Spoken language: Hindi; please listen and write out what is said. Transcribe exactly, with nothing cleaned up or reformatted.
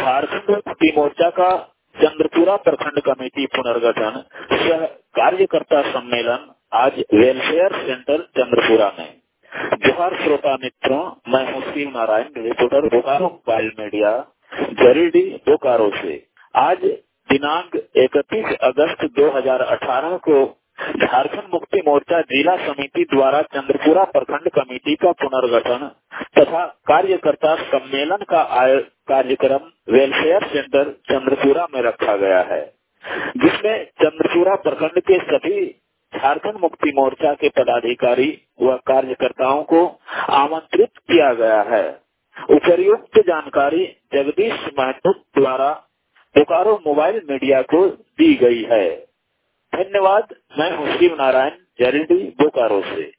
झारखंड मुक्ति मोर्चा का चंद्रपुरा प्रखंड कमेटी पुनर्गठन सह कार्यकर्ता सम्मेलन आज वेलफेयर सेंटर चंद्रपुरा में। जोहार श्रोता मित्रों, मैं हूँ Shiv Narayan, reporter Bokaro mobile media, Jaridih Bokaro से। आज दिनांक इकतीस अगस्त दो हज़ार अठारह को झारखंड मुक्ति मोर्चा जिला समिति द्वारा चंद्रपुरा प्रखंड कमेटी का पुनर्गठन तथा कार्यकर्ता सम्मेलन का कार्यक्रम वेलफेयर सेंटर चंद्रपुरा में रखा गया है, जिसमें चंद्रपुरा प्रखंड के सभी झारखंड मुक्ति मोर्चा के पदाधिकारी व कार्यकर्ताओं को आमंत्रित किया गया है। उपर्युक्त जानकारी जगदीश महतो द्वारा बोकारो मोबाइल मीडिया को दी गई है। धन्यवाद। मैं हूँ शिव नारायण, जरीडी बोकारो से।